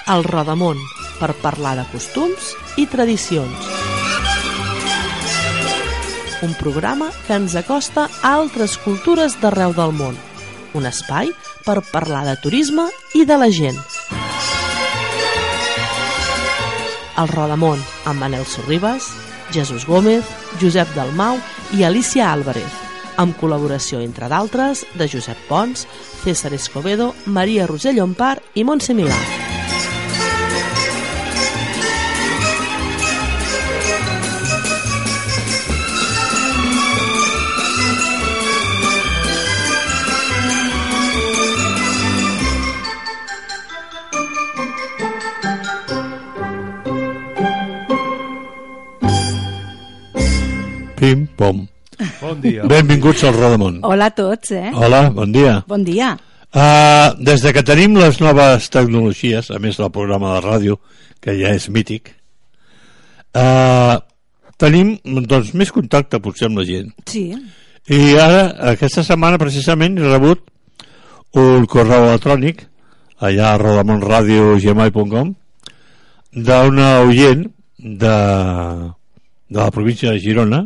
El Rodamón, per parlar de costums i tradicions. Un programa que ens acosta a altres cultures d'arreu del món. Un espai per parlar de turisme i de la gent. El Rodamón, amb Manel Sorribas, Jesús Gómez, Josep Dalmau i Alicia Álvarez, amb col·laboració, entre d'altres, de Josep Pons, César Escobedo, Maria Roser Llompart i Montse Milà. Pim, pom. Bon dia. Benvinguts al Rodamón. Hola a tots, Hola, bon dia. Bon dia. Des de que tenim les noves tecnologies, a més del programa de ràdio, que ja és mític, tenim doncs, més contacte potser amb la gent. Sí. I ara, aquesta setmana precisament, he rebut un correu electrònic allà a rodamonradio@gmail.com d'una oient de la província de Girona,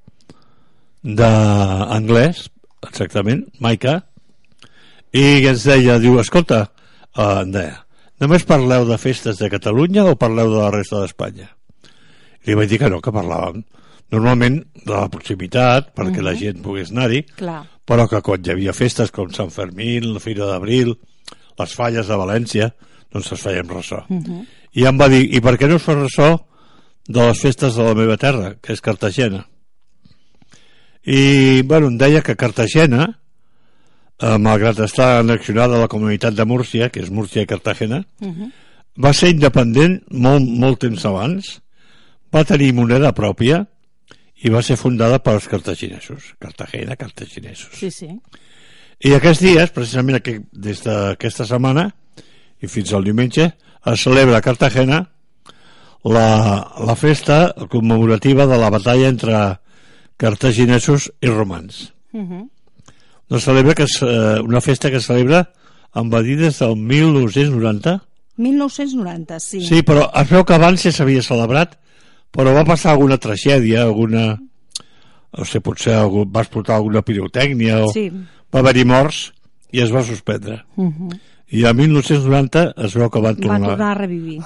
d'anglès, exactament, Maica, i ens deia, diu, escolta, només parleu de festes de Catalunya o parleu de la resta d'Espanya? I li vaig dir que no, que parlàvem normalment de la proximitat, perquè la gent pogués anar-hi, però que quan hi havia festes com Sant Fermín, la Fira d'Abril, les falles de València, doncs es feien ressò. I em va dir, i per què no us fa ressò de les festes de la meva terra, que és Cartagena? I, bueno, em deia que Cartagena, malgrat estar annexionada a la comunitat de Múrcia, que és Múrcia i Cartagena, va ser independent molt temps abans, va tenir moneda pròpia i va ser fundada pels cartaginesos. Cartagena, cartaginesos. Sí, sí. I aquests dies, precisament des d'aquesta setmana i fins al diumenge, es celebra a Cartagena la festa commemorativa de la batalla entre cartaginesos i romans. No celebra que és una festa que es celebra, em va dir, des del 1990. 1990, sí. Sí, però es veu que abans ja s'havia celebrat, però va passar alguna tragèdia, alguna, no sé, potser va explotar alguna pirotècnia o va haver-hi morts i es va suspendre. I el 1990 es veu que van tornar a revivir.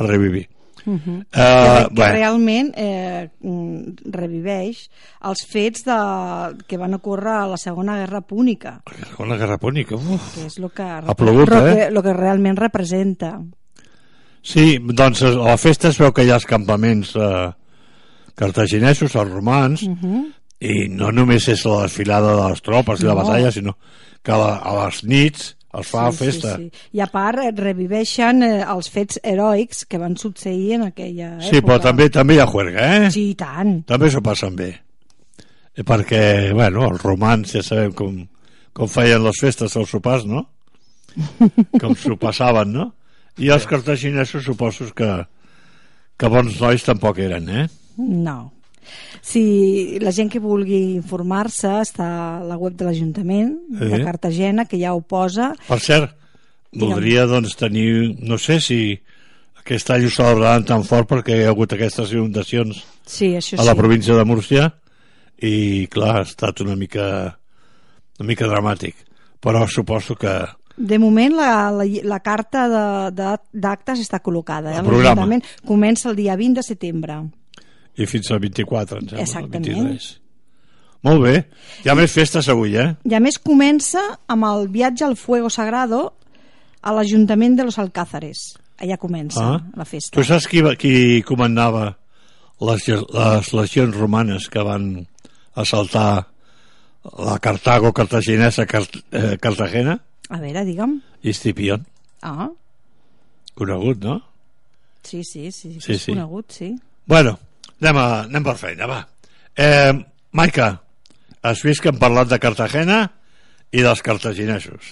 Que realment reviveix els fets que van ocórrer a la Segona Guerra Púnica. La Segona Guerra Púnica, que és el que, ha plogut, lo que realment representa. Sí, doncs a la festa es veu que hi ha els campaments cartaginesos, els romans, i no només és la desfilada de les tropes i la batalla, sinó que a les nits es fa festa. Sí. I a part reviveixen els fets heroics que van succeir en aquella època. Sí, però també hi ha juerga, Sí, i tant. També s'ho passen bé. Perquè, bueno, els romans ja sabem com feien les festes als sopars, no? Com s'ho passaven, no? I els cartaginesos suposo que bons nois tampoc eren, No. Si la gent que vulgui informar-se està a la web de l'Ajuntament de Cartagena, que ja ho posa. Per cert, voldria doncs tenir, no sé si aquest any ho celebraran tan fort perquè hi ha hagut aquestes inundacions a la província de Múrcia i clar, ha estat una mica dramàtic, però suposo que de moment la carta d'actes està col·locada. El programa l'Ajuntament comença el dia 20 de setembre i fins al 24, em sembla. Exactament. Molt bé. Hi ha més festes avui, I a més comença amb el viatge al Fuego Sagrado a l'Ajuntament de los Alcázares. Allà comença la festa. Tu saps qui comandava les legions romanes que van assaltar la Cartago cartaginesa Cartagena? A veure, digue'm. Escipión. Conegut, no? Sí, és conegut, sí. Bueno, anem per feina, va. Maica, has vist que hem parlat de Cartagena i dels cartaginesos?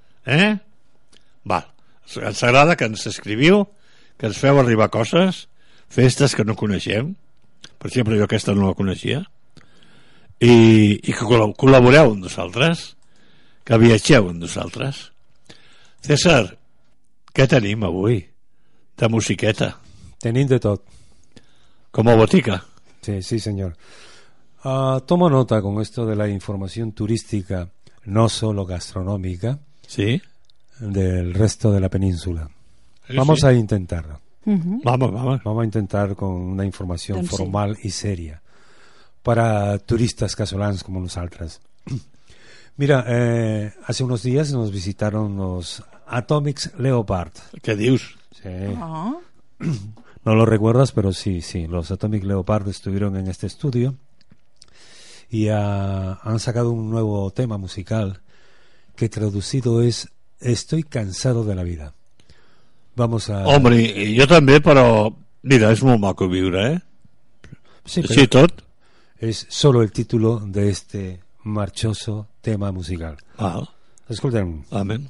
Val. Ens agrada que ens escriviu, que ens feu arribar coses, festes que no coneixem. Per exemple, jo aquesta no la coneixia. I que col·laboreu amb nosaltres, que viatgeu amb nosaltres. César, què tenim avui de musiqueta. Tenim de tot. Como botica. Sí, sí, señor. Tomo nota con esto de la información turística, no solo gastronómica, Sí. del resto de la península. Sí, Vamos sí. a intentarlo. Vamos. Vamos a intentar con una información Doncs sí. formal y seria para turistas casolans como nosotras. Mira, hace unos días nos visitaron los Atomics Leopard. Què dius? Sí. Oh. No lo recuerdas, pero sí, los Atomic Leopard estuvieron en este estudio y han sacado un nuevo tema musical que traducido es Estoy cansado de la vida. Vamos a... Home, i jo també, però mira, és molt maco viure, Sí, pero Sí, tot. es solo el título de este marchoso tema musical. Val, Escoltem. amén.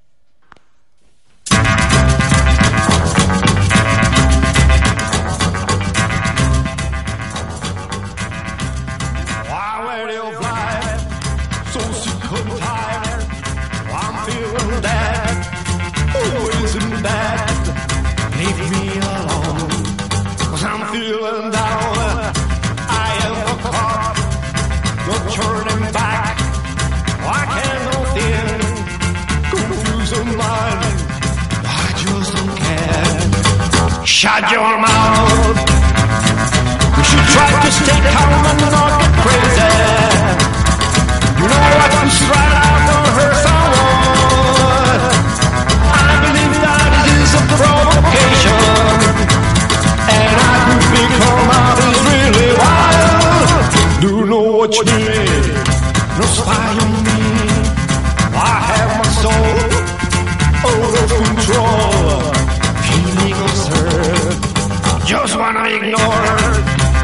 Shut your mouth. You should try to stay calm and not get crazy. You know what to strike out or hurt someone. I believe that it is a provocation, and I could become out is really wild. Do you know what you mean? No spy on me. I have my soul out of control. Just wanna ignore.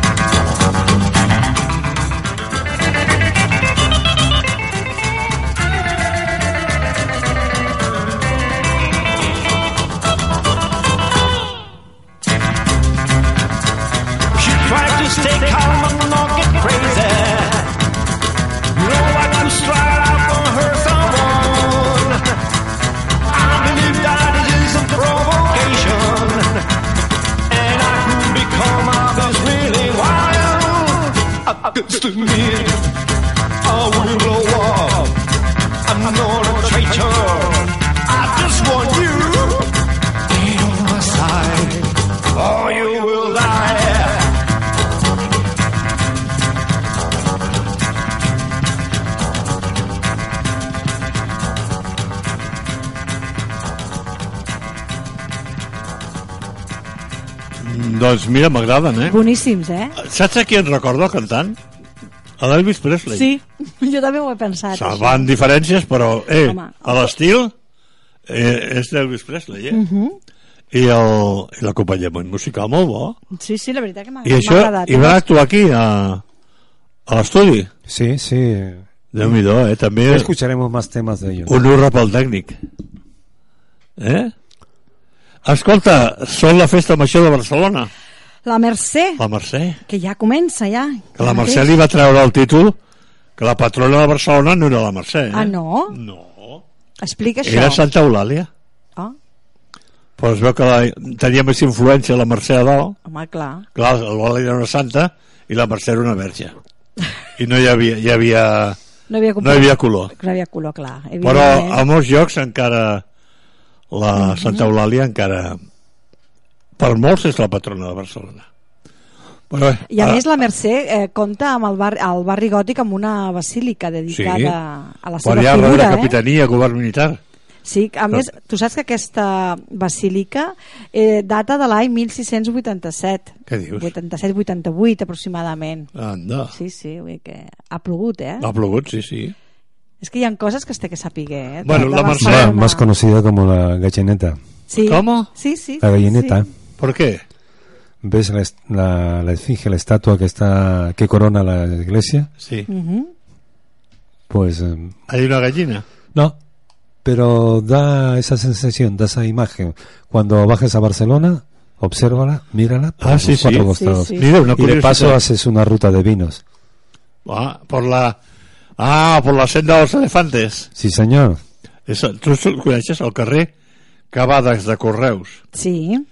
She tried to stay calm and not get crazy. You know what to strike out for her someone. I believe that it is a provocation. Become out is really wild. Against me, I will blow up. I'm not a traitor. I just want you be on my side, or you will die. Doncs mira, m'agraden, Boníssims, Saps a qui en recordo cantant? A l'Elvis Presley. Sí, jo també ho he pensat. Se'n van diferències, però Home. a l'estil és d'Elvis Presley, I l'acompanyament musical molt bo. Sí, sí, la veritat que m'ha I això, agradat. i van actuar aquí a l'estudi. Sí, sí. Déu-n'hi-do, també Escucharemos más temas de ellos. un urra pel tècnic. Escolta, són la festa major de Barcelona, La Mercè, la Mercè. que ja comença, ja. Que la Mercè li va treure el títol que la patrona de Barcelona no era la Mercè. Ah, no? No. Explica això. Era Santa Eulàlia. Ah, Però es veu que tenia més influència la Mercè a dalt. home, clar. Clar, l'Eulàlia era una santa i la Mercè era una verge. I no hi havia No hi havia, no hi havia color. No hi havia color, clar. Però evidentment. a molts llocs encara la Santa Eulàlia encara per molts és la patrona de Barcelona. Però, I a més la Mercè compta amb el barri gòtic amb una basílica dedicada a la seva quan hi ha figura. darrere capitania, govern militar. Sí, a més, tu saps que aquesta basílica data de l'any 1687. Què dius? 87-88 aproximadament. Anda. Sí, sí, vull dir que ha plogut, Ha plogut, sí. És que hi ha coses que es té que saber, Bueno, la Mercè, Barcelona. Más conocida como la gallineta. Sí. ¿Cómo? Sí, sí. La gallineta. Sí. ¿Por qué? ¿Ves la esfinge, la estatua que corona la iglesia? Sí. Pues ¿Hay una gallina? no, pero da esa sensación, da esa imagen. Cuando bajes a Barcelona, obsérvala, mírala por los sí, cuatro sí. costados. Sí, sí. Mira, una Y de paso curiosidad. haces una ruta de vinos. Por la senda dels elefantes. Sí, señor. Tu coneixes el carrer que va des de Correus Sí.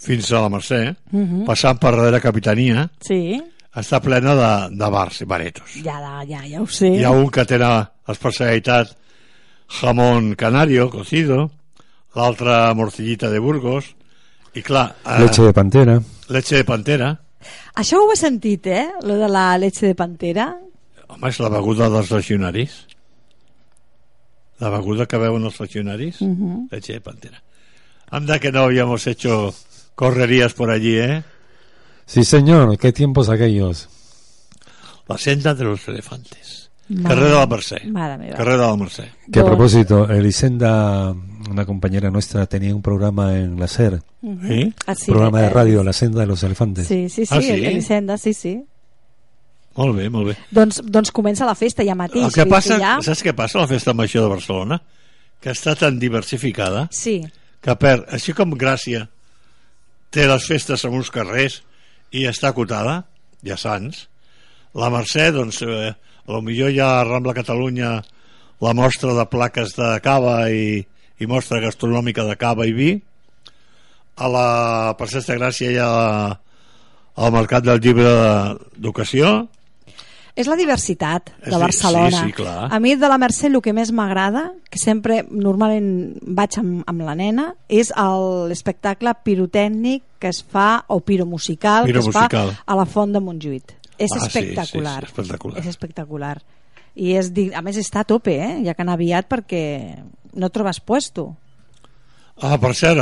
fins a la Mercè, passant per darrere Capitania, Sí, està plena de bars i baretos. ja ho sé. Hi ha un que té l'especialitat jamón canario, cocido, l'altre morcillita de Burgos, i clar... Leche de pantera. Leche de pantera. Això ho he sentit, lo de la leche de pantera. Home, és la beguda dels legionaris. La beguda que beuen els legionaris. Leche de pantera. Anda que no habíamos hecho correrías por allí, ¿eh? Sí, señor, qué tiempos aquellos. La senda de los elefantes. Mare Carrer de la meva. Mercè. Mare meva. Carrer de la Mercè. Que a Dos. propósito, Elisenda, una compañera nuestra, tenía un programa en la SER, Sí? Ah, sí, programa de radio, La Senda de los Elefantes. Sí, sí, Ah, sí? Elisenda, sí. Molt bé, molt bé. Doncs comença la festa ja mateix. El que vull dir passa, ja... saps què passa a la Festa Major de Barcelona? Que està tan diversificada Sí, que perd, així com Gràcia té les festes en uns carrers i està acotada, hi ha Sants, la Mercè, doncs, potser hi ha a Rambla Catalunya la mostra de plaques de cava i mostra gastronòmica de cava i vi. A la Princesa de Gràcia hi ha el Mercat del Llibre d'Educació. és la diversitat de Sí, Barcelona. sí, clar. A mi de la Mercè el que més m'agrada, que sempre normalment vaig amb la nena, és l'espectacle pirotècnic que es fa, o piromusical, que es fa Piromusical. a la Font de Montjuïc. És Ah, sí, espectacular. sí, espectacular. És espectacular. I a més està a tope, ja que anar aviat perquè no trobes puesto. Ah, per cert,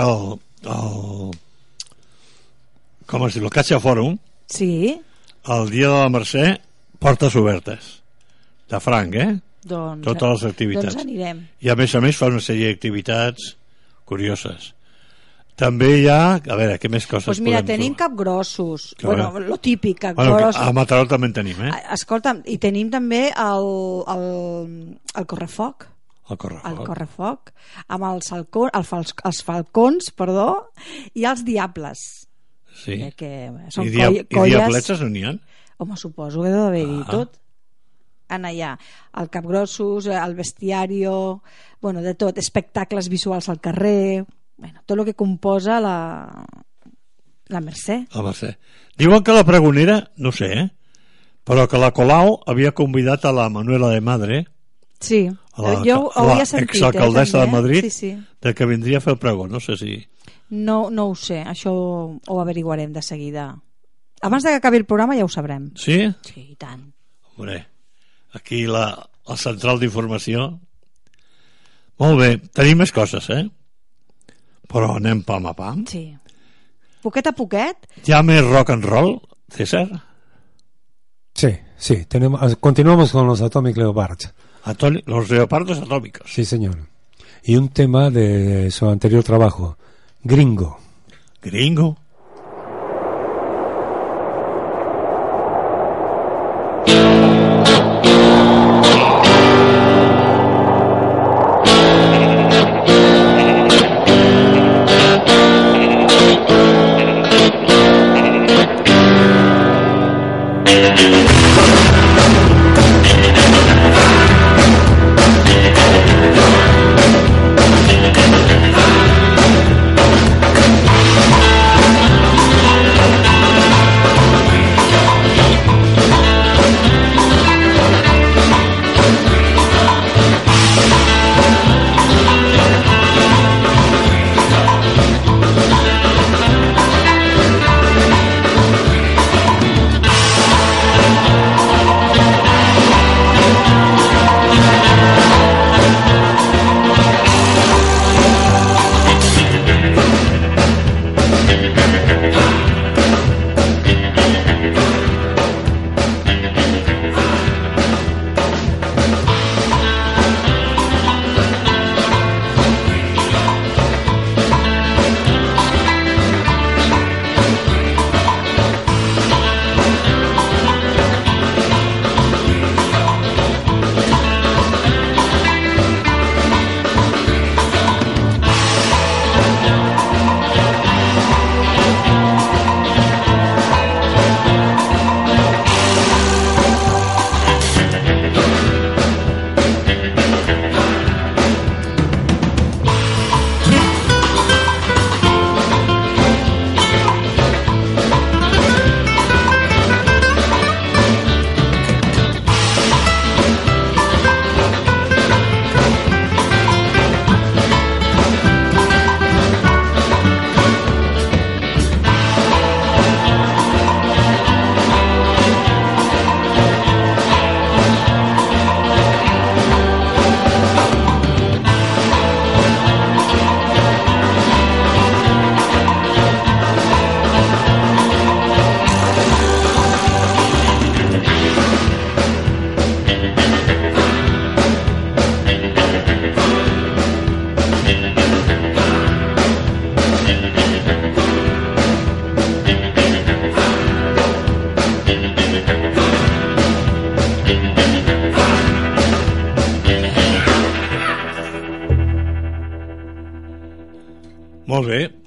com es diu, el Caixa Fòrum, Sí, el dia de la Mercè, portes obertes de franc, doncs... totes les activitats, Doncs anirem. i a més fa una sèrie d'activitats curioses. També hi ha, a veure, què més coses Doncs mira, podem tenim trobar? capgrossos. Que Bueno, bé. lo típic, Bueno, capgrossos. a Mataró també en tenim, Escolta'm, i tenim també el correfoc. el Correfoc. El correfoc, amb els falcons, perdó, i els diables. Sí. Que són I, colles... diabletes no n'hi ha? Home, suposo que deu d'haver-hi tot. En allà, el capgrossos, el bestiario, bueno, de tot, espectacles visuals al carrer, bueno, tot el que composa la Mercè. La Mercè. Diuen que la pregonera, no sé, però que la Colau havia convidat a la Manuela de Madre, Sí, a jo ho havia sentit. exalcaldessa de també. Madrid, Sí, sí. de que vindria a fer el pregó, no sé si... No ho sé, això ho averiguarem de seguida. Abans de que acabi el programa ja ho sabrem. Sí? Sí, i tant. Hombre, aquí la central d'informació. Molt bé, tenim més coses, però anem pam a pam. Sí. Poquet a poquet. Hi ha més rock and roll, César? Sí, continuamos con los Atomic Leopards. Los leopardos atómicos. Sí, señor. Y un tema de su anterior trabajo, Gringo. Gringo.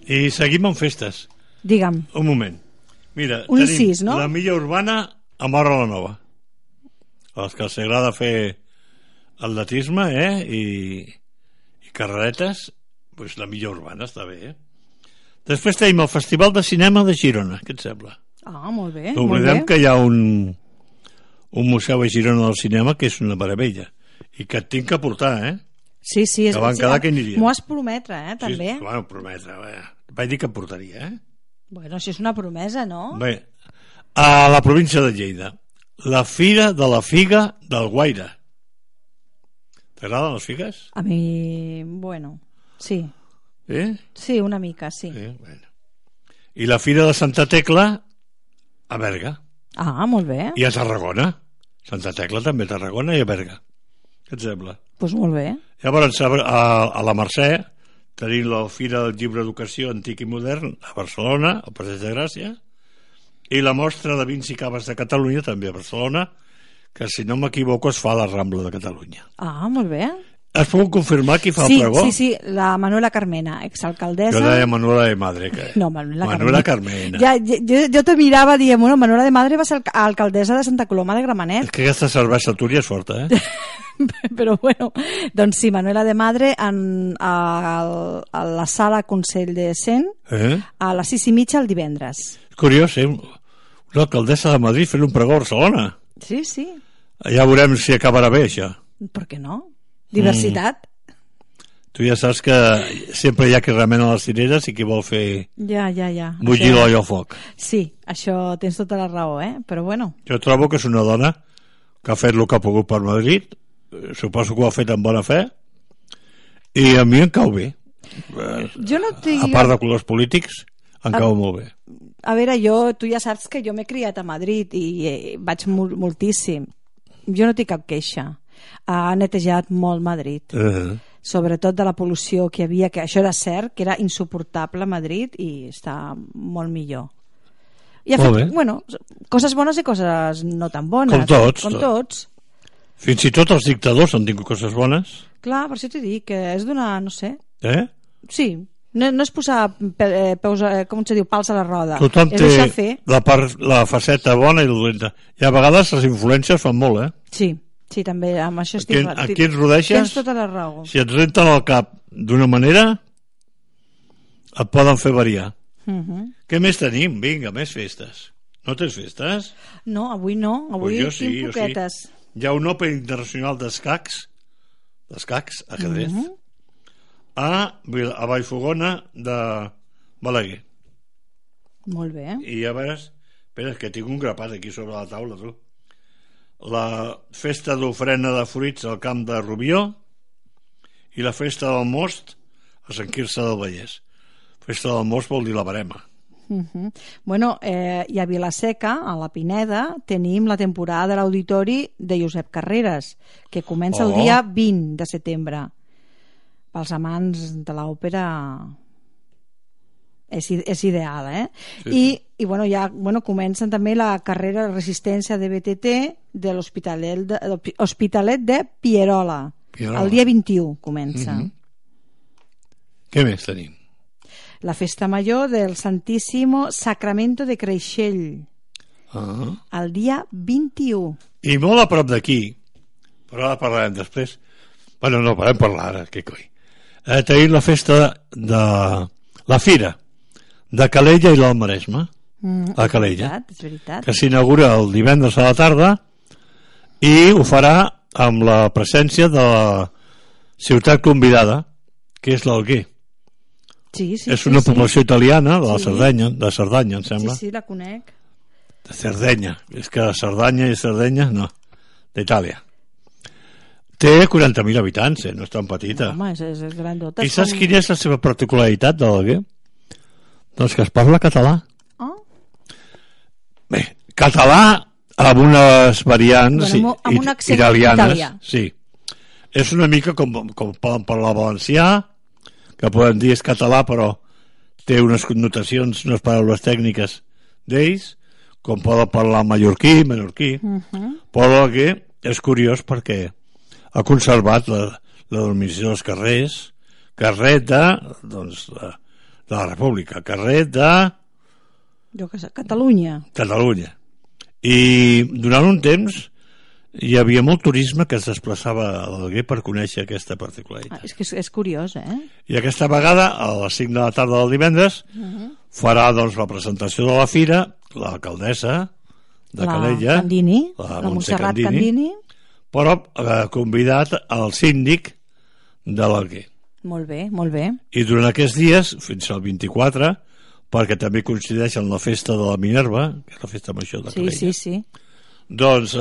I seguim amb festes. Digue'm. Un moment. Mira, Un tenim incís, no? la milla urbana a Móra la Nova. Els que els agrada fer atletisme, i carreretes, doncs la milla urbana està bé, Després tenim el Festival de Cinema de Girona, què et sembla? Ah, molt bé. No oblidem que hi ha un museu a Girona del cinema que és una meravella i que et tinc que portar, Sí, sí. Que van quedar que anirien. M'ho has prometre, també. Sí, bueno, prometre, vaig dir que em portaria, Bueno, això és una promesa, no? Bé, a la província de Lleida, la Fira de la Figa del Guaire. T'agraden les figues? A mi, bueno, sí. Sí, una mica, sí. Bueno. I la Fira de Santa Tecla a Berga. Ah, molt bé. I a Tarragona. Santa Tecla també a Tarragona i a Berga. Què et sembla? Doncs molt bé. Llavors, a la Mercè tenim la Fira del Llibre d'Educació Antic i Modern a Barcelona, al Passeig de Gràcia, i la Mostra de Vins i Caves de Catalunya també a Barcelona, que si no m'equivoco es fa a la Rambla de Catalunya. Ah, molt bé. Has pogut confirmar qui fa el pregó? Sí, la Manuela Carmena, exalcaldessa. Jo deia Manuela de Madre. No, Manuela Carmena. Ja, jo te mirava, diem, bueno, Manuela de Madre va ser alcaldessa de Santa Coloma de Gramenet. És que aquesta cervesa túria és forta, Però bueno, doncs sí, Manuela de Madre a la sala Consell de Cent a les 6:30 el divendres. És curiós, una alcaldessa de Madrid fent un pregó a Barcelona. Sí, sí. Ja veurem si acabarà bé, això. Per què no? Diversitat. Tu ja saps que sempre hi ha qui remena les cireres i qui vol fer Ja. bullir l'olla al foc. Sí, això tens tota la raó, però bueno. Jo trobo que és una dona que ha fet el que ha pogut per Madrid, suposo que ho ha fet amb bona fe, i a mi em cau bé. Jo no a part de colors polítics, em cau molt bé. A veure, tu ja saps que jo m'he criat a Madrid i vaig moltíssim. Jo no tinc cap queixa. Ha netejat molt Madrid. Sobretot de la pol·lució que hi havia, que això era cert, que era insuportable a Madrid i està molt millor. I ha fet, bueno, coses bones i coses no tan bones. Com tots. Fins i tot els dictadors han tingut coses bones. Clar, per això t'he dit que és d'una, no sé... Sí, no és posar peus, com se diu, pals a la roda. Tothom té la faceta bona i la dolenta. I a vegades les influències fan molt, Sí, també, amb això estic... Aquí ens rodeixes, tens tota la raó. Si et renten el cap d'una manera, et poden fer variar. Què més tenim? Vinga, més festes. No tens festes? No, avui no. Avui tinc poquetes. Hi ha un Open Internacional d'escacs, ajedrez, a Vallfogona de Balaguer. Molt bé. I ja veus, espera, que tinc un grapat aquí sobre la taula, tu. La festa d'ofrena de fruits al camp de Rubió i la festa del most a Sant Quirze del Vallès. Festa del most vol dir la barema. Bueno, i a Vilaseca, a la Pineda, tenim la temporada de l'auditori de Josep Carreras, que comença el dia 20 de setembre. Pels amants de l'òpera és ideal, Sí. I bueno, comencen també la carrera de resistència de BTT de l'Hospitalet de Pierola. El dia 21 comença. Què més tenim? La festa major del Santíssimo Sacramento de Creixell, el dia 21. I molt a prop d'aquí, però ara parlarem després. Bueno, no, podem parlar ara, què coi. Tenim la festa de la Fira de Calella i l'Alt Maresme, a Calella, és veritat. que s'inaugura el divendres a la tarda i ho farà amb la presència de la ciutat convidada, que és l'Alguer. És una població italiana de la Cerdanya, em sembla. Sí, la conec. De Cerdanya, és que Cerdanya i Cerdanya, no, d'Itàlia. Té 40.000 habitants, no és tan petita. Home, és grandota. I saps quina és la seva particularitat de l'Alguer? Doncs que es parla català. Bé, català amb unes variants amb un accent italianes. Italià. Sí. És una mica com poden parlar valencià, que poden dir és català, però té unes connotacions, unes paraules tècniques d'ells, com poden parlar menorquí. Però que és curiós perquè ha conservat la denominació dels carrers, carreta, doncs de la República, carrer de Jo què sé, Catalunya. Catalunya. I durant un temps hi havia molt turisme que es desplaçava a l'Alguer per conèixer aquesta particularitat. És que és curiós, eh? I aquesta vegada, a les 5 de la tarda del divendres, farà doncs la presentació de la fira l'alcaldessa de Calella, Candini, la la Montse Montserrat Candini, però convidat al síndic de l'Alguer. Molt bé, molt bé. I durant aquests dies, fins al 24, perquè també coincideix amb la festa de la Minerva, que és la festa major de Calella, Sí. doncs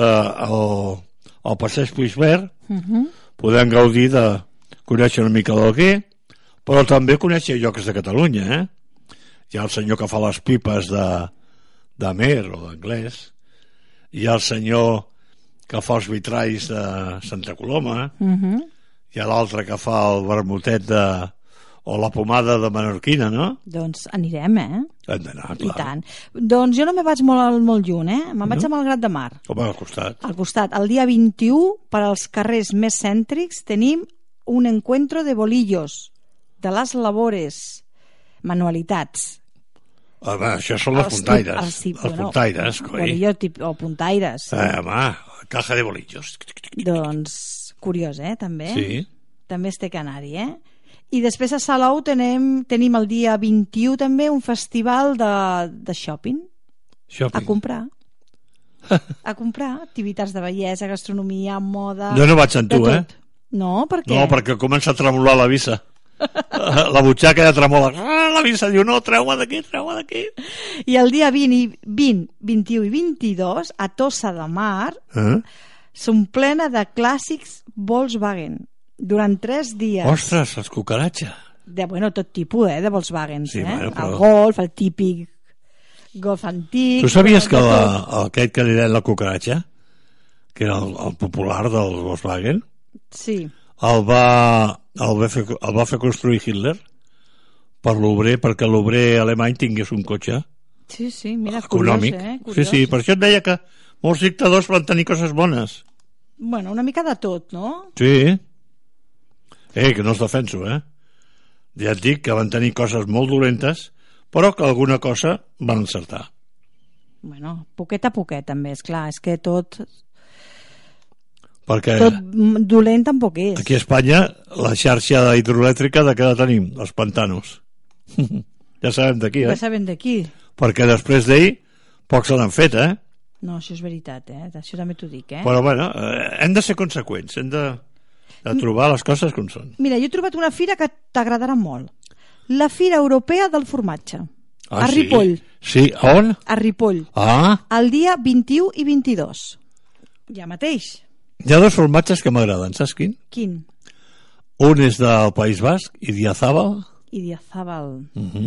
al passeig Puigverd podem gaudir de conèixer una mica l'Alguer, però també conèixer llocs de Catalunya, Hi ha el senyor que fa les pipes d'Amer o d'Anglès, hi ha el senyor que fa els vitralls de Santa Coloma, hi ha l'altre que fa el vermutet o la pomada de menorquina, no? Doncs anirem, Hem d'anar, I clar. tant. Doncs jo no me vaig molt lluny, Me'n vaig a Malgrat de Mar. Home, al costat. Al costat, el dia 21, per als carrers més cèntrics, tenim un encuentro de bolillos, de les labores, manualitats. Home, això són les puntaires. Els puntaires, coi. Bolillo o puntaires. Home, caja de bolillos. Doncs curiós, també. Sí. També es té que anar-hi, I després a Salou tenim el dia 21 també un festival de shopping. A comprar. A comprar activitats de bellesa, gastronomia, moda... Jo no vaig amb tu, No, per què? No, perquè comença a tremolar la visa. La butxaca ja tremola. La visa diu, no, treu-me d'aquí. I el dia 20, 21 i 22, a Tossa de Mar, s'omplena de clàssics Volkswagen. Durant 3 dies. Ostres, els cucaratxa. Tot tipus, de Volkswagen. Sí, bueno, però... El Golf, el típic Golf antic... Tu sabies que aquest que li deien la cucaratxa, que era el popular del Volkswagen, sí, el va fer construir Hitler per l'obrer, perquè l'obrer alemany tingués un cotxe sí, mira, econòmic. Curiós, Sí, per això et deia que molts dictadors van tenir coses bones. Bueno, una mica de tot, no? Sí. Que no els defenso, Ja et dic que van tenir coses molt dolentes, però que alguna cosa van encertar. Bueno, poquet a poquet, també, esclar, és que tot Perquè dolent tampoc és. aquí a Espanya la xarxa hidroelèctrica de què la tenim? Els pantanos. Ja sabem d'aquí, Ja sabem d'aquí. Perquè després d'ell pocs se n'han fet, No, això és veritat, això també t'ho dic, Però bueno, hem de ser conseqüents, hem de trobar les coses com són. Mira, jo he trobat una fira que t'agradarà molt. La Fira Europea del Formatge. A Sí? Ripoll. Sí, on? A Ripoll. El dia 21 i 22. Ja mateix. Hi ha dos formatges que m'agraden, saps quin? Quin? Un és del País Basc, Idiazábal, Idiazábal.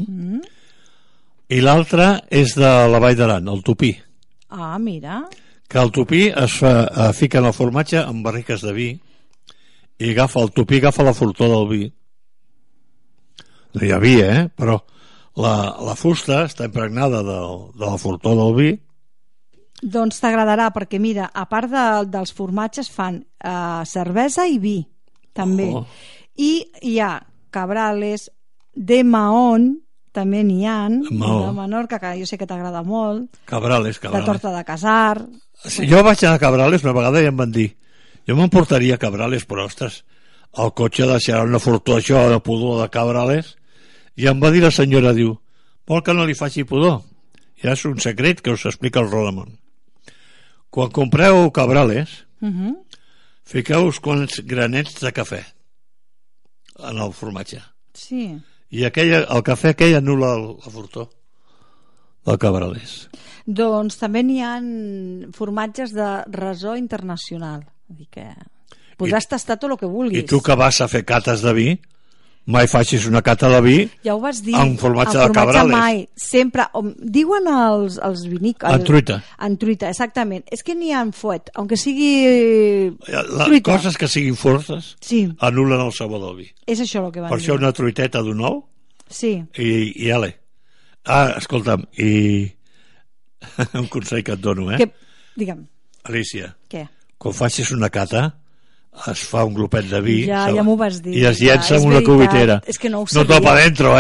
i l'altre és de la Vall d'Aran, el Tupí. Ah, mira. Que el Tupí fica en el formatge amb barriques de vi i el Tupí agafa la fortó del vi. No hi ha vi, però la fusta està impregnada de la fortó del vi. Doncs t'agradarà, perquè mira, a part dels formatges fan cervesa i vi, també. I hi ha cabrales de Mahón, també n'hi ha, de Menorca, que jo sé que t'agrada molt. Cabrales. La torta de casar. Sí, jo vaig anar a Cabrales una vegada i em van dir, jo m'emportaria a Cabrales, però ostres, el cotxe deixarà una fortó això de pudor de Cabrales, i em va dir la senyora, diu, vol que no li faci pudor? Ja és un secret que us explica el Rodamont. Quan compreu Cabrales, fiqueu uns quants granets de cafè en el formatge. Sí. I el cafè aquell anul·la la fortó del Cabrales. Doncs també n'hi ha formatges de resó internacional. Vull dir que podràs tastar tot el que vulguis. I tu que vas a fer cates de vi, mai facis una cata de vi ja ho vas dir, amb formatge de Cabrales. Mai, sempre, diuen els vinícoles... En truita. En truita, exactament. És que n'hi ha en fuet, aunque sigui truita. Coses que siguin fortes anul·len el sabor del vi. És això el que van dir. Per això una truiteta d'un ou i ale. Escolta'm, i un consell que et dono, Digue'm. Alicia, què? Quan facis una cata es fa un glopet de vi ja m'ho vas dir, i es llença és amb una veritat. cubitera. És que no ho sabia. No topa dentro,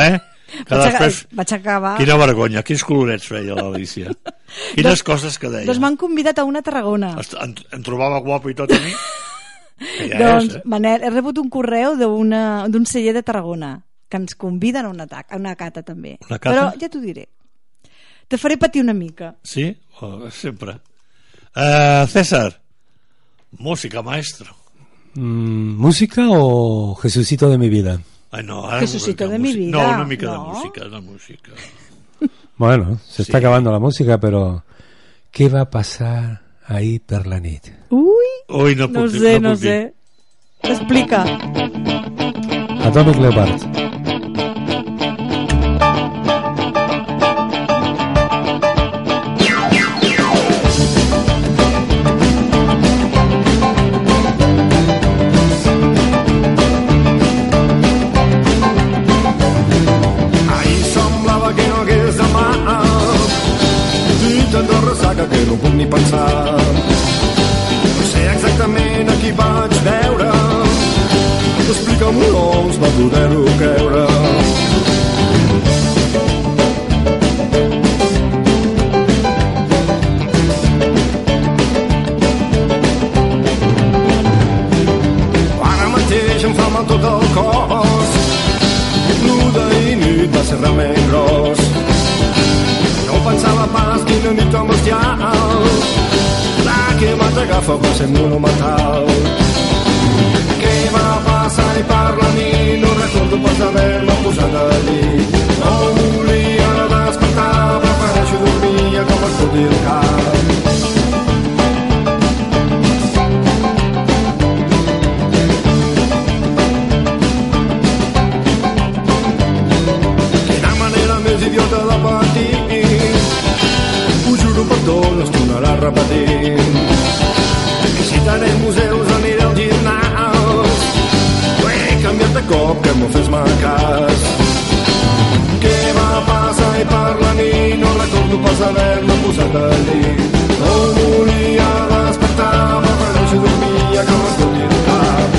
Que després... Vaig acabar... Quina vergonya, quins colorets feia l'Alícia. Quines coses que deia. Doncs m'han convidat a una a Tarragona. Em trobava guapo i tot a mi. Ja Doncs, Manel, he rebut un correu d'un celler de Tarragona que ens conviden a una cata també. Una cata? Però ja t'ho diré. Te faré patir una mica. Sí? Oh, sempre. César, música, maestro. ¿Música o Jesucito de mi vida? Ay, no, ahora Jesucito de mi vida. No, una mica de No. música, la música. Bueno, se está Sí. acabando la música, pero ¿qué va a pasar ahí per la nit? Ui, no No puc dir, sé, no no puc dir. sé. Explica. Atomic Leopard. Ahir semblava que no hagués demà, tinc tanta ressaca que no puc ni pensar. No sé exactament a qui vaig veure, explica'm-ho, no us va poder-ho creure. Ara mateix em fa mal tot el cos, l'uda i nit va ser realment gros. No pensava pas quina nit tan bestial, la que vaig agafar va ser monumental. Què va passar i per la nit no recordo pas d'haver-me posat al llit. No volia despertar, prefereixo dormir a com es pot dir el cap. Quina manera més idiota de patir, ho juro per tot, no es tornarà a repetir. Visitaré museus, aniré al gimnàs, ho he canviat de cop, que m'ho fes mal cas. Què va passar i per la nit no recordo pas haver-me posat al llit. No volia despertar, prefereixo dormir a que m'escolti el cap.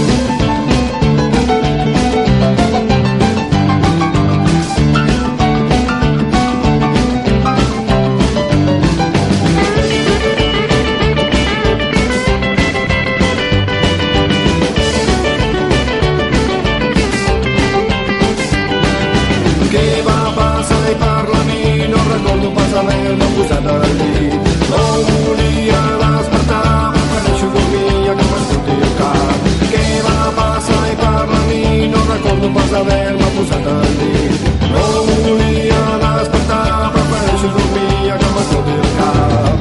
Què va passar i per la nit no recordo pas haver-me posat al llit. No volia despertar, prefereixo dormir a que m'escolti el cap. Què va passar i per la nit no recordo pas haver-me posat al llit. No volia despertar, prefereixo dormir a que m'escolti el cap.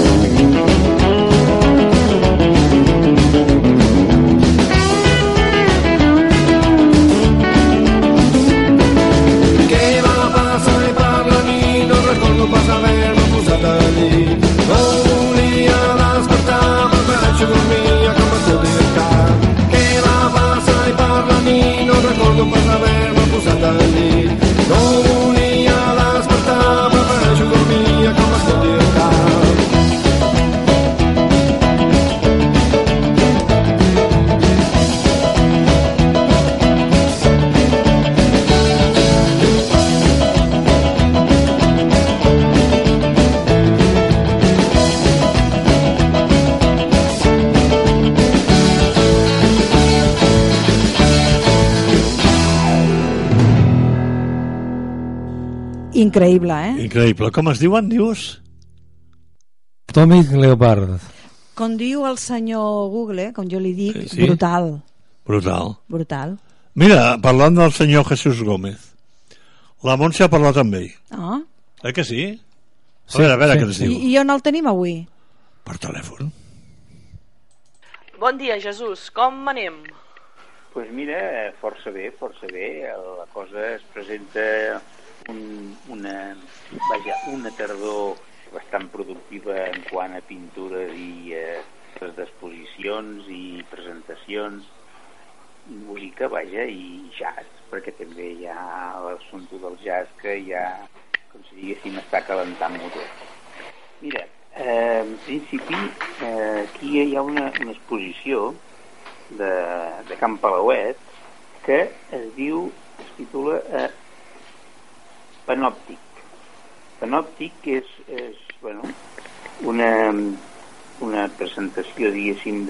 Què va passar i per la nit no recordo pas haver-me posat al llit. No volia despertar, prefereixo dormir a que m'escolti el cap. Què va passar i per la nit no recordo pas haver-me posat al llit. No volia despertar, prefereixo dormir a que m'escolti el cap. Increïble, eh? Increïble. Com es diuen, dius? Atomic Leopard. Com diu el senyor Google, com jo li dic, Sí. brutal. Brutal. Brutal. Mira, parlant del senyor Jesús Gómez, la Montse ha parlat amb ell. Ah. Que sí? Sí, A veure sí, què ens sí. diu. I on el tenim avui? Per telèfon. Bon dia, Jesús. Com anem? Pues mira, força bé. La cosa es presenta una tardor bastant productiva en quant a pintures i les d'exposicions i presentacions, música, vaja, i jazz, perquè també hi ha l'assumpte del jazz que ja, com si diguéssim, està calentant motor. Mira, en principi, aquí hi ha una exposició de Can Palauet que es titula Panòptic. Panòptic és bueno, una presentació, diguéssim,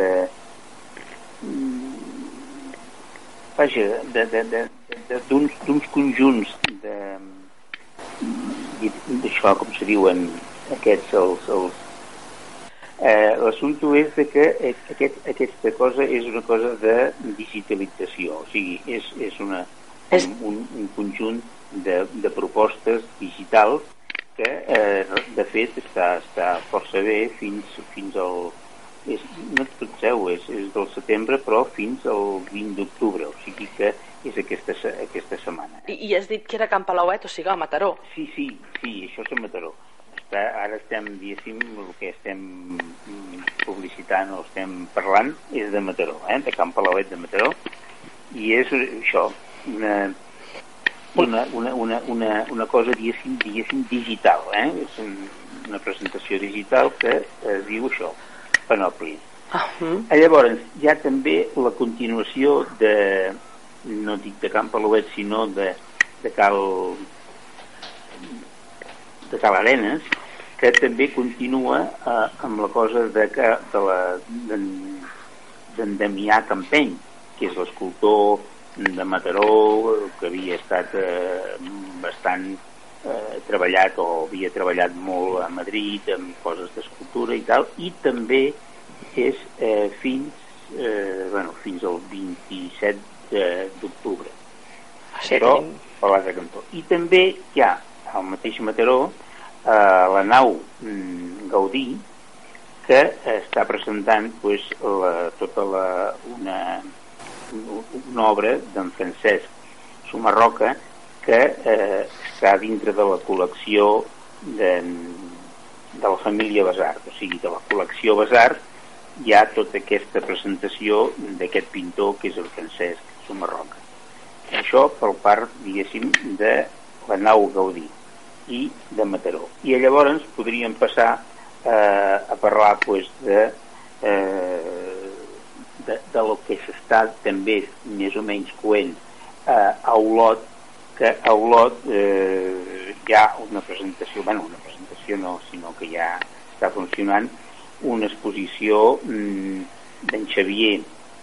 d'uns conjunts d'això, com se diuen aquests, l'assumpte és que aquesta cosa és una cosa de digitalització, o sigui, és un conjunt de propostes digitals que de fet està força bé fins al no et penseu, és del setembre però fins al 20 d'octubre, o sigui que és aquesta setmana. I has dit que era Camp Palauet, o sigui a Mataró. Sí, això és a Mataró. Ara estem, diguéssim, el que estem publicitant o estem parlant és de Mataró, de Camp Palauet de Mataró, i és això, una cosa, diguéssim digital, és una presentació digital que es diu això, Panòplia. Llavors, hi ha també la continuació no dic de Camp Palauet, sinó de Cal Arenes, que també continua amb la cosa d'en Damià Campeny, que és l'escultor de Mataró, que havia estat bastant treballat o havia treballat molt a Madrid amb coses d'escultura i tal, i també és fins al 27 d'octubre, però per l'altre cantó. I també hi ha al mateix Mataró la nau Gaudí, que està presentant tota una obra d'en Francesc Sumarroca, que està dintre de la col·lecció de la família Besart, o sigui, de la col·lecció Besart hi ha tota aquesta presentació d'aquest pintor que és el Francesc Sumarroca. Això per part, diguéssim, de la nau Gaudí i de Mataró. I llavors podríem passar a parlar de lo que s'està també més o menys coent a Olot, que a Olot hi ha una presentació no, sinó que ja està funcionant una exposició d'en Xavier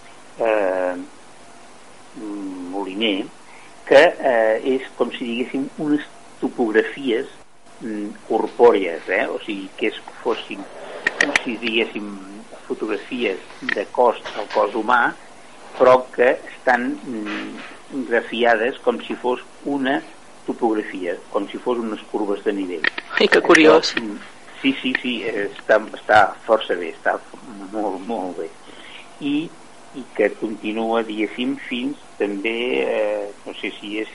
Moliner, que és com si diguéssim unes topografies corpòries, o sigui que fossin com si diguéssim fotografies de cos al cos humà, però que estan grafiades com si fos una topografia, com si fos unes curves de nivell. Ai, que curiós. Sí, està força bé, està molt, molt bé. I que continua, diguéssim, fins també, no sé si és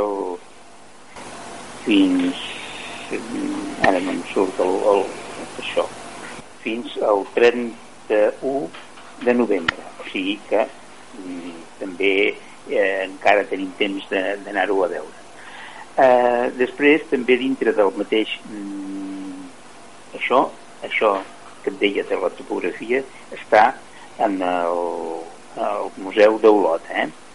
ara no em surt això, fins al 31 de novembre, o sigui que també encara tenim temps d'anar-ho a veure. Després també dintre del mateix això que et deia de la topografia està en el Museu d'Olot,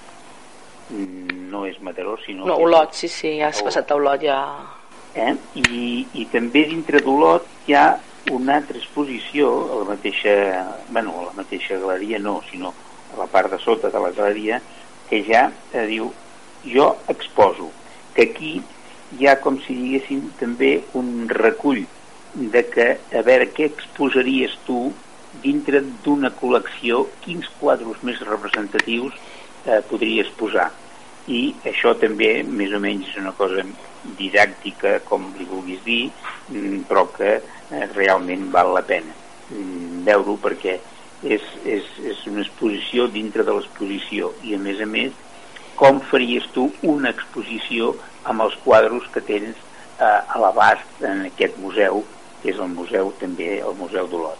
no és Mataró sinó... No, Olot, sí, ja has passat a Olot ja... I també dintre d'Olot hi ha una altra exposició a la mateixa galeria no, sinó a la part de sota de la galeria, que ja diu jo exposo, que aquí hi ha com si diguéssim també un recull de que a veure què exposaries tu dintre d'una col·lecció, quins quadres més representatius podries posar, i això també més o menys és una cosa didàctica, com li vulguis dir, però que realment val la pena veure-ho, perquè és una exposició dintre de l'exposició, i a més com faries tu una exposició amb els quadres que tens a l'abast en aquest museu, que és el museu també, el Museu d'Olot.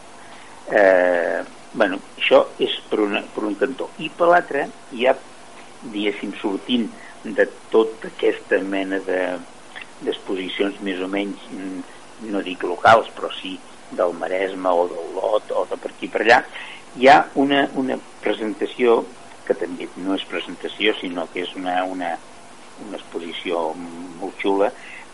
Això és per un cantó, i per l'altre hi ha, diguéssim, sortint de tota aquesta mena d'exposicions més o menys, no dic locals, però sí del Maresme o d'Olot o de per aquí per allà, hi ha una presentació que també no és presentació, sinó que és una exposició molt xula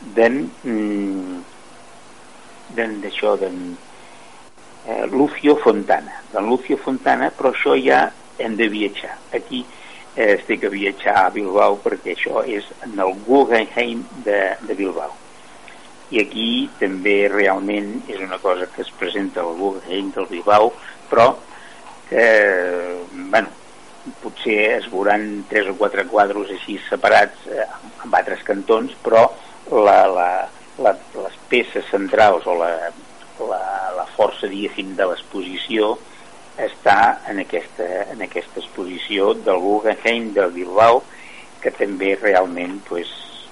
d'en Lucio Fontana. D'en Lucio Fontana, però això ja hem de viatjar. Aquí estic a viatjar a Bilbao perquè això és en el Guggenheim de Bilbao. I aquí també realment és una cosa que es presenta al Guggenheim del Bilbao, però que, bueno, potser es veuran 3 o 4 quadros així separats amb altres cantons, però les peces centrals o la força, diguéssim, de l'exposició està en aquesta exposició del Guggenheim de Bilbao, que també realment pues,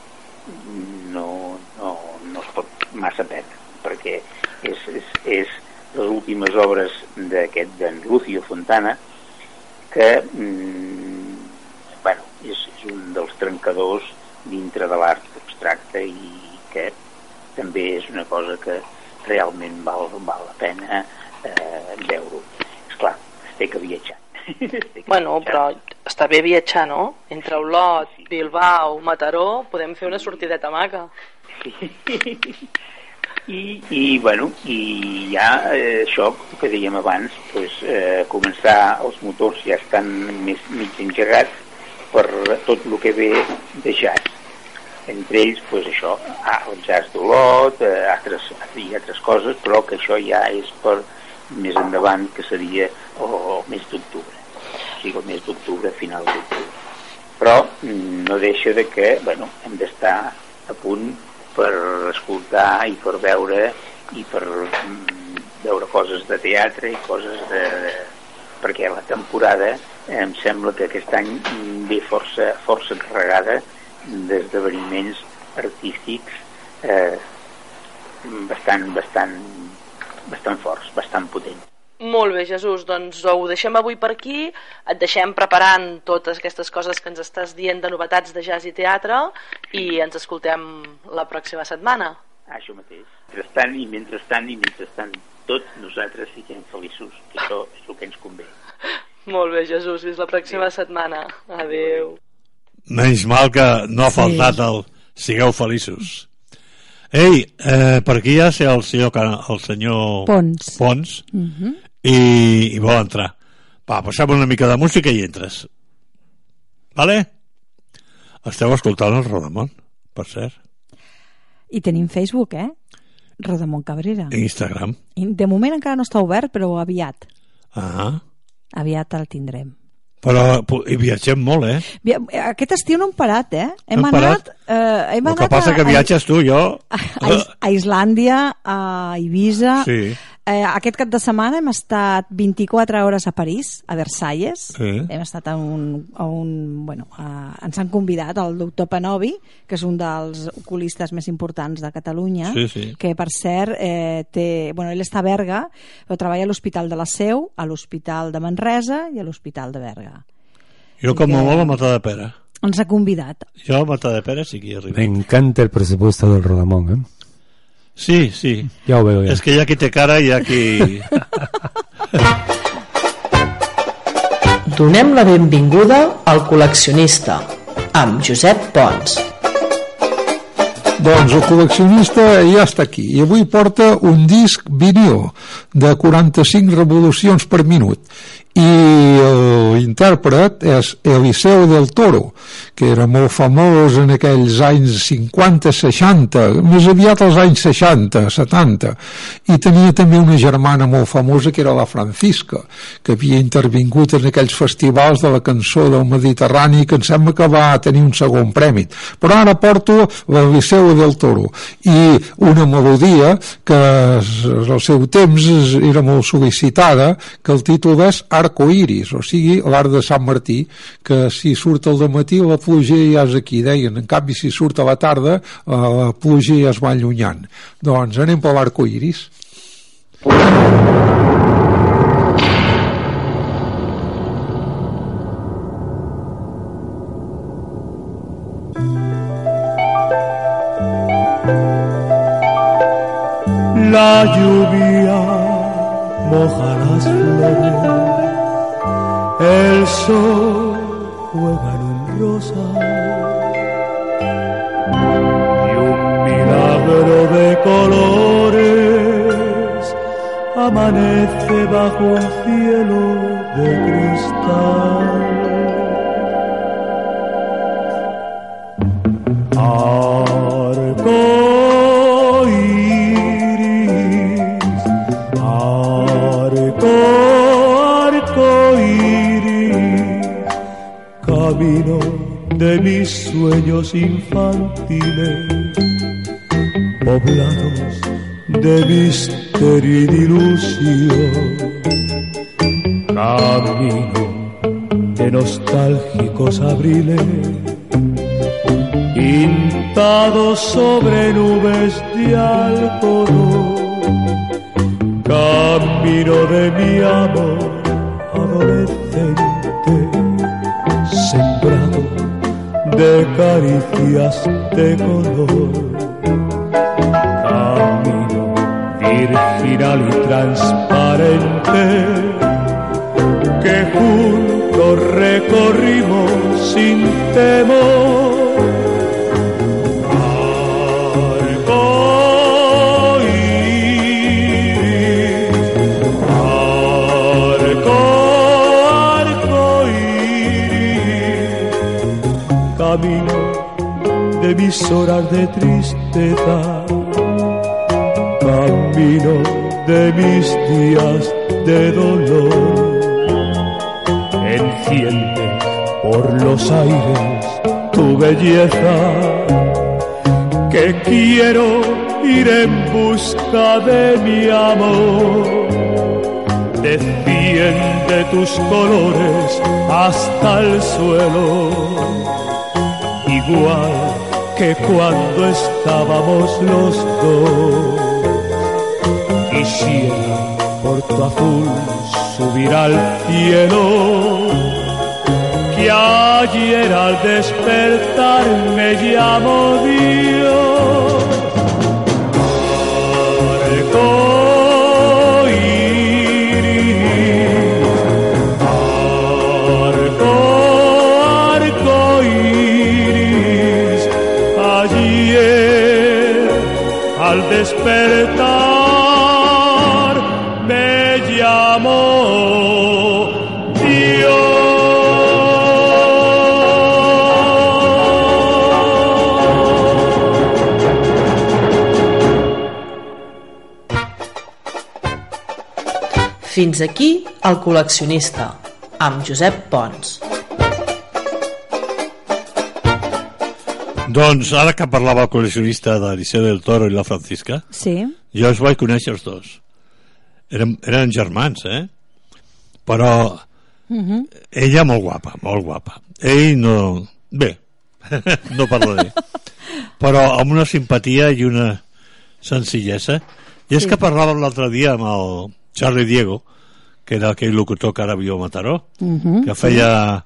no es pot massa perdre, perquè és les últimes obres d'en Lucio Fontana, que bueno, és un dels trencadors dintre de l'art abstracte i que també és una cosa que realment val la pena veure-ho. Esclar, estic a viatjar. Bueno, però està bé viatjar, no? Entre Olot, Bilbao, Mataró, podem fer una sortideta maca. Bueno, i ja això que dèiem abans, pues, començar, els motors ja estan mig engegats per tot el que ve de jazz. Entre ells, pues, això, el jazz d'Olot, altres coses, però que això ja és per més endavant, que seria el mes d'octubre. O sigui, el mes d'octubre, final d'octubre. Però no deixa de que, bueno, hem d'estar a punt per escoltar i per veure coses de teatre i coses perquè la temporada em sembla que aquest any ve força carregada d'esdeveniments artístics bastant forts, bastant potents. Molt bé, Jesús, doncs ho deixem avui per aquí, et deixem preparant totes aquestes coses que ens estàs dient de novetats de jazz i teatre i ens escoltem la pròxima setmana. Això mateix. Mentrestant, tots nosaltres siguem feliços, que això és el que ens convé. Molt bé, Jesús, fins la pròxima setmana. Adéu. Menys mal que no ha faltat el sigueu feliços. Ei, per aquí ja sé el senyor Pons i vol entrar. Va, passem una mica de música i entres. Vale? Esteu escoltant el Rodamón, per cert. I tenim Facebook, Rodamón Cabrera. I Instagram. De moment encara no està obert, però aviat. Aviat el tindrem. Però hi viatgem molt, Aquest estiu no hem parat, Hem anat... El que passa que viatges tu, jo... A Islàndia, a Eivissa... Sí. Aquest cap de setmana hem estat 24 hores a París, a Versalles. Sí. Hem estat ens han convidat el doctor Panovi, que és un dels oculistes més importants de Catalunya, que per cert ell està a Berga, però treballa a l'Hospital de la Seu, a l'Hospital de Manresa i a l'Hospital de Berga. Jo com a molt a Matadepera. Ens ha convidat. Jo a Matadepera sí que hi arribo. Me encanta el presupuesto del Rodamón, Sí. Ja ho veo, ja. És que hi ha qui té cara i hi ha qui... Donem la benvinguda al col·leccionista, amb Josep Pons. Doncs el col·leccionista ja està aquí i avui porta un disc vinil de 45 revolucions per minut i l'intèrpret és Eliseo del Toro, que era molt famós en aquells anys 50-60, més aviat als anys 60-70, i tenia també una germana molt famosa que era la Francisca, que havia intervingut en aquells festivals de la cançó del Mediterrani, que em sembla que va tenir un segon premi. Però ara porto l'Eliseo del Toro i una melodia que al seu temps era molt sol·licitada, que el títol és Arcoiris, o sigui, l'art de Sant Martí, que si surt al dematí la pluja ja és aquí, deien. En canvi, si surt a la tarda la pluja ja es va allunyant. Doncs anem per l'Arcoiris. La lluvia moja las flores, el sol juega en un rosa cuadro de colores amanece bajo un cielo de cristal. Arco iris, arco iris, camino de mis sueños infantiles, poblados de misterio y de ilusión, camino de nostálgicos abriles, pintados sobre nubes de algodón, camino de mi amor adolescente, sembrado de caricias de color, camino virginal y transparente que juntos recorrimos sin temor. Camino de mis horas de tristeza, camino de mis días de dolor, enciende por los aires tu belleza, que quiero ir en busca de mi amor. Desciende tus colores hasta el suelo, igual que cuando estábamos los dos. Quisiera por tu azul subir al cielo, que ayer al despertar me llamó Dios. Al despertar me llamó Dios. Fins aquí El col·leccionista, amb Josep Pons. Doncs ara que parlava el col·leccionista d'Eliseo del Toro i la Francisca, Sí. jo els vaig conèixer els dos. Eren germans, però ella molt guapa, molt guapa. Ell no... Bé, no parlaré. Però amb una simpatia i una senzillesa. I és que parlàvem l'altre dia amb el Charlie Diego, que era aquell locutor que ara viu a Mataró, que feia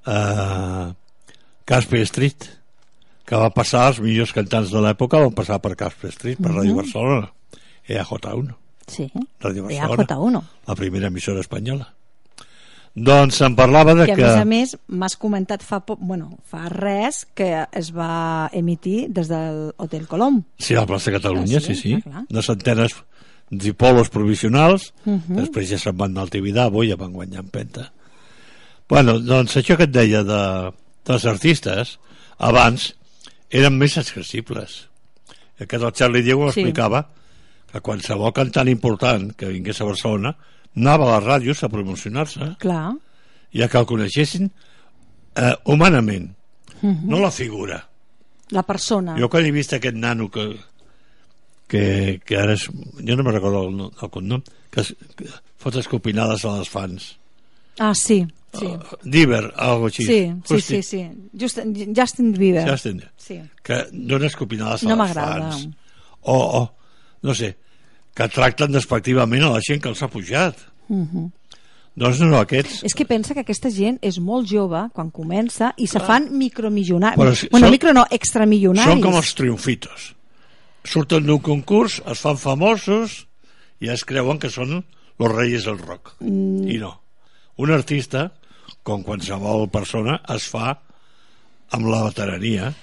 Casper Street, que va passar, els millors cantants de l'època van passar per Casper Street, per Ràdio Barcelona, EAJ1. Sí, Ràdio Barcelona, EAJ1. la primera emissora espanyola. Doncs em parlava de que... a més m'has comentat fa res que es va emitir des del Hotel Colom. Sí, a la plaça Catalunya, sí. Clar. Unes antenes dipolos provisionals, després ja se'n van anar al Tibidabo i ja van guanyar empenta. Bueno, doncs això que et deia dels artistes, abans eren més accessibles. Aquest el Charlie Diego m'explicava que qualsevol cantant important que vingués a Barcelona anava a les ràdios a promocionar-se. Clar. Ja que el coneixessin humanament, no la figura. La persona. Jo quan he vist aquest nano que ara és... Jo no me recordo el cognom, que fot escopinades a les fans. Ah, sí. Diver, algo així. Sí. Justin Bieber. Sí. Que dona escopinades a no les fans. O, no sé, que tracten despectivament a la gent que els ha pujat. Doncs no, aquests... És que pensa que aquesta gent és molt jove quan comença i se fan micromilionaris. Extramilionaris. Són com els triomfitos. Surten d'un concurs, es fan famosos i es creuen que són los reyes del rock. I no. Un artista, com qualsevol persona, es fa amb la veterania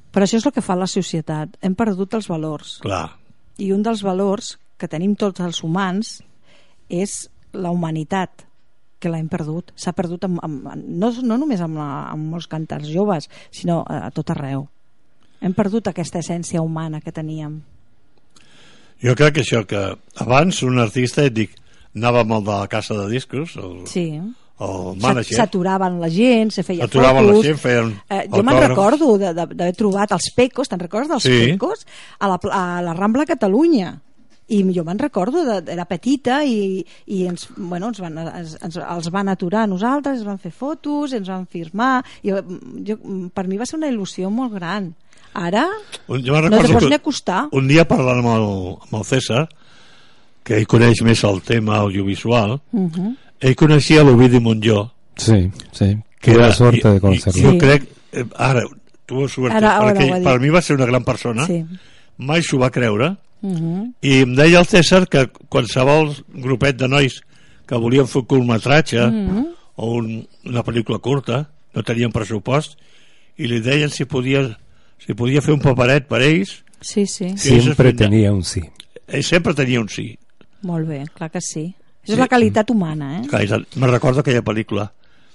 Però això és el que fa la societat. Hem perdut els valors. Clar. I un dels valors que tenim tots els humans és la humanitat, que l'hem perdut. S'ha perdut no només amb molts cantants joves, sinó a tot arreu. Hem perdut aquesta essència humana que teníem. Jo crec que això, que abans un artista, et dic, anava amb el de la casa de discos, el manager. S'aturaven la gent, se feia S'aturaven fotos. la gent, feien jo me'n recordo d'haver trobat els pecos, te'n recordes dels pecos? A la Rambla Catalunya. I jo me'n recordo, era petita i els van aturar a nosaltres, ens van fer fotos, ens van firmar. Per mi va ser una il·lusió molt gran. Ara no te pots ni acostar. Un dia parlant amb el César, que ell coneix més el tema audiovisual, ell coneixia l'Ovidi Montllor. Sí, que era sort de conocerlo. Jo crec, ara tuvo suerte, perquè per mi va ser una gran persona, mai s'ho va creure, i em deia el César que qualsevol grupet de nois que volien fer un curtmetratge o una pel·lícula curta, no tenien pressupost, i li deien si podia fer un paperet per ells. Sempre tenia un sí. Ell sempre tenia un sí. Molt bé, clar que sí. Això és la qualitat humana, Me recordo aquella pel·lícula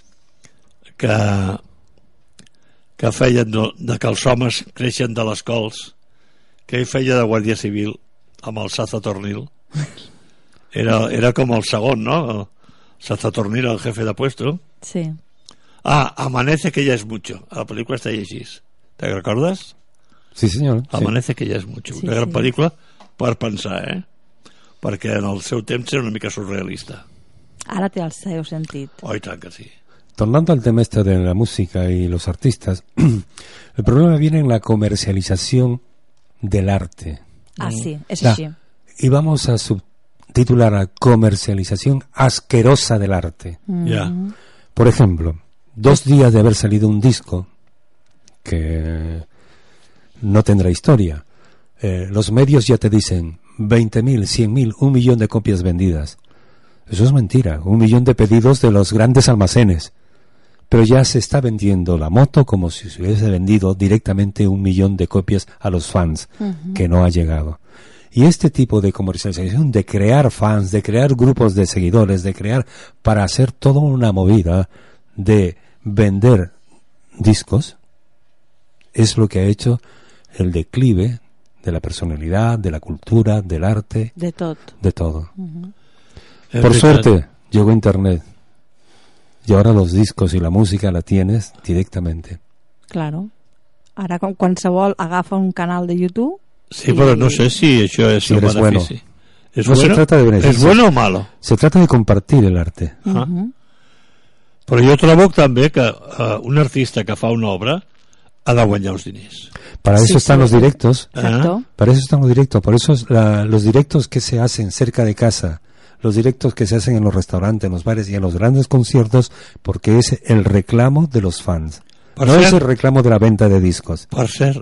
que feien de que els homes creixen de les cols, que ell feia de guàrdia civil amb el Sazatornil. Era com el segon, ¿no? El Sazatornil, el jefe de puesto. Sí. Amanece que ya es mucho. A la pel·lícula està així. ¿Te recordes? Sí, senyor. Amanece que ya es mucho. Una gran pel·lícula per pensar, perquè en el seu temps era una mica surrealista. Ahora té el seu sentit. Oh, i tant que sí. Tornando al tema este de la música y los artistas, el problema viene en la comercialización del arte. Sí, es así. Y vamos a subtitular a comercialización asquerosa del arte. Por ejemplo, 2 días de haber salido un disco que no tendrá historia, los medios ya te dicen 20.000, 100.000, 1 millón de copias vendidas. Eso es mentira, 1 millón de pedidos de los grandes almacenes, pero ya se está vendiendo la moto como si se hubiese vendido directamente 1 millón de copias a los fans, que no ha llegado. Y este tipo de comercialización, de crear fans, de crear grupos de seguidores, de crear para hacer toda una movida de vender discos, es lo que ha hecho el declive de la personalidad, de la cultura, del arte, de todo. Por suerte llegó Internet y ahora los discos y la música la tienes directamente. Claro. Ara qualsevol agafa un canal de YouTube. Sí, pero no sé si eso es un beneficio. ¿Es bueno? Se trata de beneficio. ¿Es bueno o malo? Se trata de compartir el arte. Però jo trobo també que un artista que fa una obra ha de guanyar els diners. Para eso están los directos. Exacto. Para eso están los directos. Por eso los directos que se hacen cerca de casa, los directos que se hacen en los restaurantes, en los bares y en los grandes conciertos, porque es el reclamo de los fans. No es el reclamo de la venta de discos. Per cert,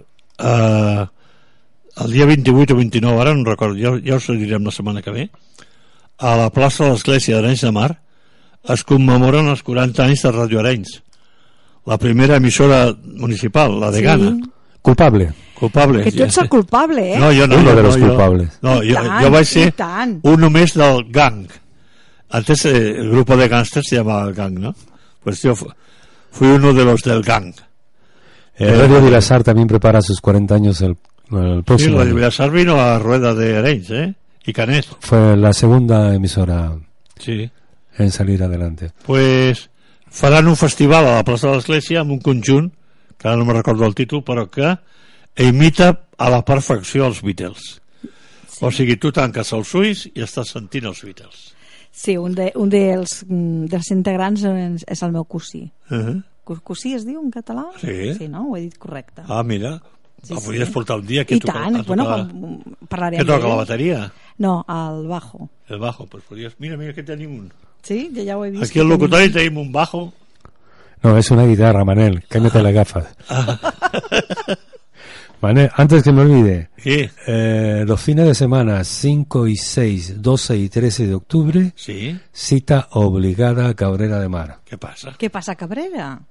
el dia 28 o 29, ara no recordo, ja us ho direm la setmana que ve, a la plaça de l'Església d'Arenys de Mar es commemoren els 40 anys de Radio Arenys, la primera emissora municipal, la de Ghana. Culpable. Que tu ets el culpable, No, jo no. Uno de los culpables. No, jo vaig ser uno més del gang. Antes el grupo de gangsters se llamaba gang, ¿no? Pues yo fui uno de los del gang. Radio Vilasar también prepara sus 40 años el próximo año. Sí, Vilasar vino a Rueda de Arenys, y Canet. Fue la segunda emisora sí. en salir adelante. Pues faran un festival a la plaça de l'Església amb un conjunt, que ara no me recordo el títol, però que imita a la perfecció els Beatles. Sí. O sigui, tu tanques els ulls i estàs sentint els Beatles. Sí, un dels integrants és el meu cosí. Cosí es diu en català? Sí, no? Ho he dit correcte. Mira, el podies portar un dia que parlarem que toca la bateria? No, el bajo. El bajo, pues podries... Mira que tenim un... Sí, ja ho he vist. Aquí al locutori tenim un bajo. No, es una guitarra, Manel, cámbiate las gafas. Manel, antes que me olvide, ¿qué? Los fines de semana 5 y 6, 12 y 13 de octubre, ¿sí? Cita obligada a Cabrera de Mar. ¿Qué pasa? ¿Qué pasa, Cabrera?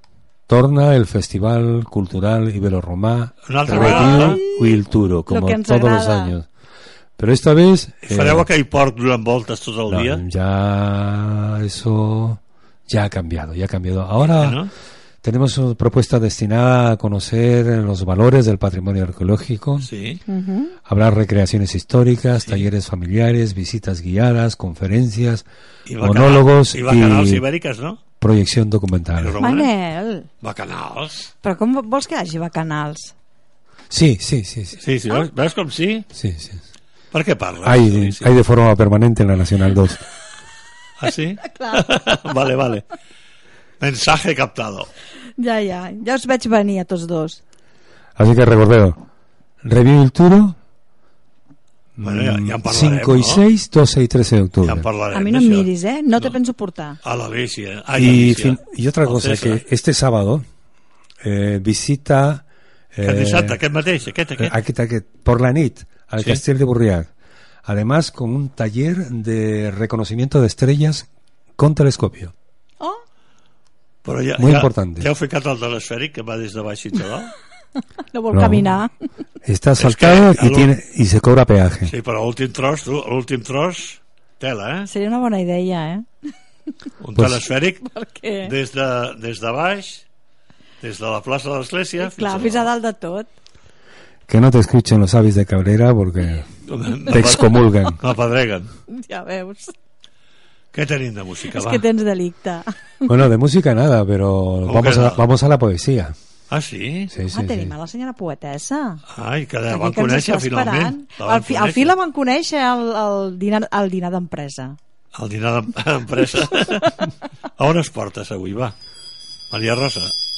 torna el Festival Cultural Ibero-Romà Una altra vegada. Reviu il Turo, como que ens todos los agrada. años. Pero esta vez... Fareu aquell porc donant voltes tot el dia? Ya eso ya ha cambiado, Ahora ¿no? tenemos una propuesta destinada a conocer los valores del patrimonio arqueológico, Sí. hablar recreaciones históricas, talleres familiares, visitas guiadas, conferencias, I monólogos i bacanals y ibèriques, no? proyección documental. Manel, Bacanals. però com vols que hi hagi bacanals? Sí. Sí, veus com sí? Sí. Per què parles? Hay de forma permanente en la Nacional 2. Ah, sí? Vale. Mensaje captado. Ja us veig venir a tots dos. Así que recordeu, Reviu il Turo, Bueno, ja en parlarem, 5 y no? 6, 12 y 13 de Ja octubre. en parlarem. A mi no em d'això. miris, no te penso portar. A l'Alícia. Y otra cosa, que este sábado visita... Aquest dissabte, aquest mateix, aquest. por la nit, al Sí. Castell de Burriac. Además, con un taller de reconocimiento de estrellas con telescopio. Oh, Però ja, Muy importante. Ja heu ficat el telesfèric que va des de baix fins a dalt? no vol No. caminar. Está Es que asfaltado algo- y se cobra peaje. Sí, però l'últim tros, tela, Seria una bona idea, Un Pues- telesfèric Perquè, des de baix, des de la plaça de l'Església clar, fins a dalt de tot. Que no te escuchen los avis de Cabrera porque te excomulgan. M'apedreguen. Ja veus. Què tenim de música, És va? que tens delicte. Bueno, de música nada, pero ¿Cómo que no? vamos a la poesía. Ah, sí? Sí, sí, Tenim sí. a la senyora poetessa. Ai, que la Aquí van que ens conèixer està finalment. esperant. La van Al fi conèixer. la van conèixer al dinar d'empresa. El dinar d'empresa. A on es portes avui, va? Maria Rosa.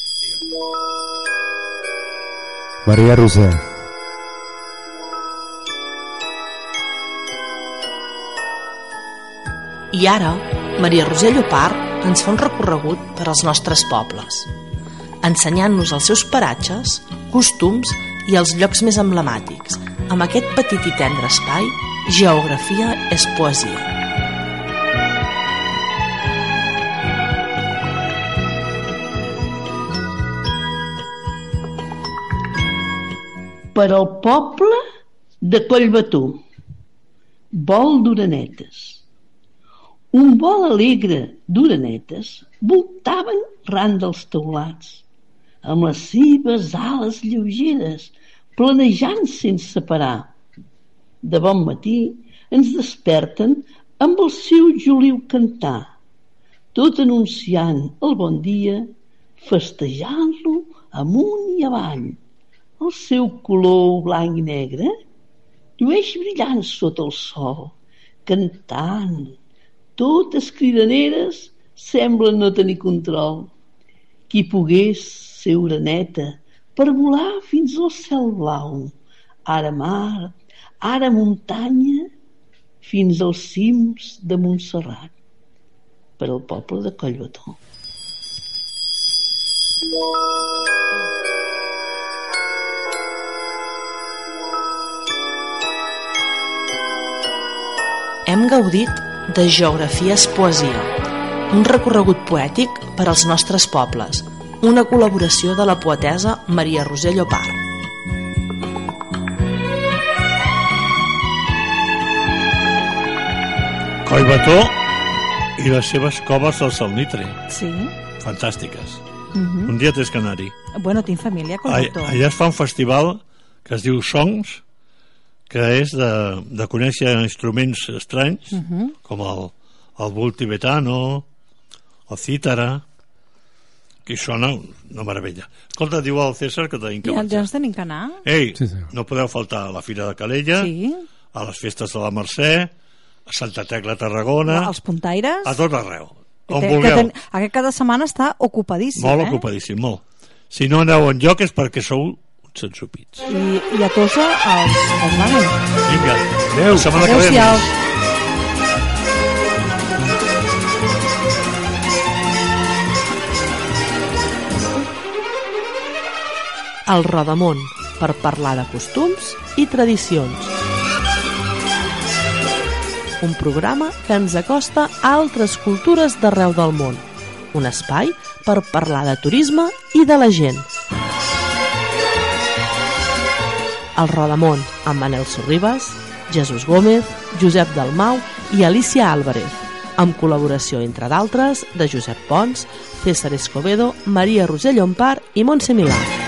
María Roser. I ara, Maria Roser Llopart ens fa un recorregut per als nostres pobles, ensenyant-nos els seus paratges, costums i els llocs més emblemàtics. Amb aquest petit i tendre espai, Geografia és poesia. Per al poble de Collbató. Vol d'orenetes. Un vol alegre d'orenetes voltaven ran dels teulats, amb les seves ales lleugeres, planejant sense parar. De bon matí ens desperten amb el seu joliu cantar, tot anunciant el bon dia, festejant-lo amunt i avall. El seu color blanc i negre llueix brillant sota el sol, cantant. Totes cridaneres semblen no tenir control. Qui pogués ser oreneta per volar fins al cel blau, ara mar, ara muntanya, fins als cims de Montserrat, per al poble de Collbató. Hem gaudit de Geografia és poesia, un recorregut poètic per als nostres pobles, una col·laboració de la poetessa Maria Roser Llopart. Collbató i les seves coves del Salnitre. Sí. Fantàstiques. Un dia tens que anar-hi. Bueno, tinc família a Collbató. Allà es fa un festival que es diu Songs, que és de conèixer instruments estranys, com el bul tibetano, el cítara, que sona una meravella. Escolta, diu el César que tenim que Ja menjar. ens tenim que anar? Ei, Sí, senyor. no podeu faltar a la Fira de Calella, Sí. a les festes de la Mercè, a Santa Tecla Tarragona, Els puntaires? a tot arreu, on Que vulgueu. aquest cada setmana està ocupadíssim, Molt ocupadíssim, molt. Si no aneu enlloc és perquè sou uns sensopits. I a Tossa els manen. Vinga, adéu. La setmana que ve Adéu-siau. més. El Rodamón, per parlar de costums i tradicions. Un programa que ens acosta a altres cultures d'arreu del món. Un espai per parlar de turisme i de la gent. El Rodamón amb Manel Sorribas, Jesús Gómez, Josep Dalmau i Alicia Álvarez, amb col·laboració, entre d'altres, de Josep Pons, César Escobedo, Maria Roser Llompart i Montse Milà.